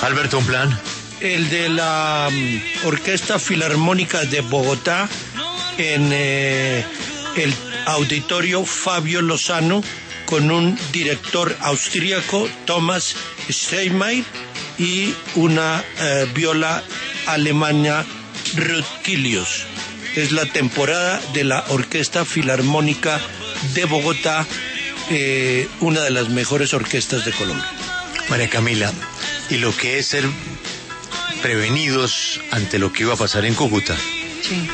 Alberto, un plan. El de la Orquesta Filarmónica de Bogotá en el Auditorio Fabio Lozano, con un director austríaco, Thomas Steinmeier, y una viola alemana, Ruth Kilius. Es la temporada de la Orquesta Filarmónica de Bogotá, una de las mejores orquestas de Colombia. María Camila, y lo que es ser prevenidos ante lo que iba a pasar en Cúcuta. Sí.